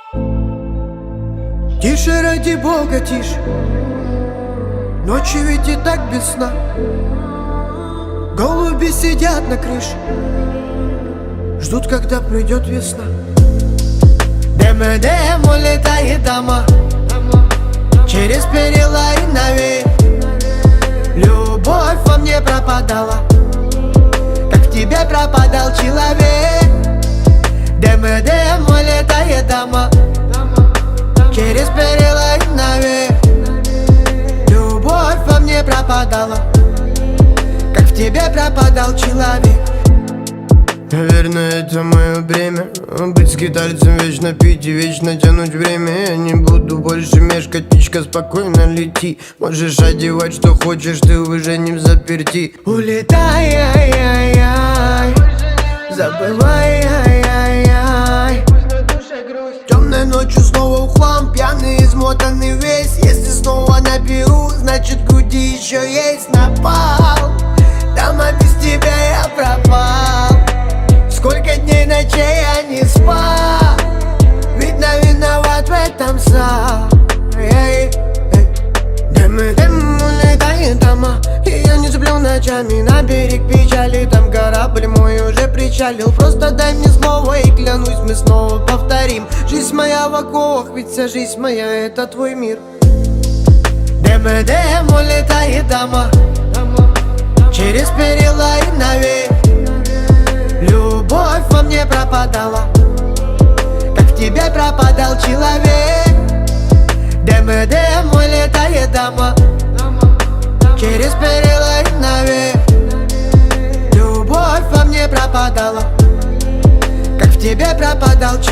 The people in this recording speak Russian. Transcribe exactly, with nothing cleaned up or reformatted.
Тише, ради Бога, тише. Ночью ведь и так без сна. Голуби сидят на крыше, ждут, когда придет весна. ДМ-ДМ улетает дома, через перила и навеки. Любовь во мне пропадала, как в тебе пропадал человек. ДМ-ДМ улетает дома, через перила и навеки. Любовь во мне пропадала, как в тебе пропадал человек. Наверное, это мое бремя, быть скитальцем, вечно пить и вечно тянуть время. Я не буду больше мешкать, птичка, спокойно лети. Можешь одевать, что хочешь, ты уже не взаперти. Улетай, ай-яй-яй, забывай, ай-яй-яй. Темной ночью снова в хлам, пьяный, измотанный весь. Если снова наберу, значит груди еще есть напал. Дома без тебя я пропал. Сколько дней, ночей я не спал. Видно, виноват в этом сам. ДМ-ДМ улетает дома, и я не сплю ночами. На берег печали, там корабль мой уже причалил. Просто дай мне слово и клянусь, мы снова повторим. Жизнь моя в оковах, ведь вся жизнь моя — это твой мир. ДМ-ДМ улетает дома, через перила и навеки. Любовь во мне пропадала, как в тебе пропадал человек. ДМ-ДМ улетает дома, через перила и навеки. Любовь во мне пропадала, как в тебе пропадал человек.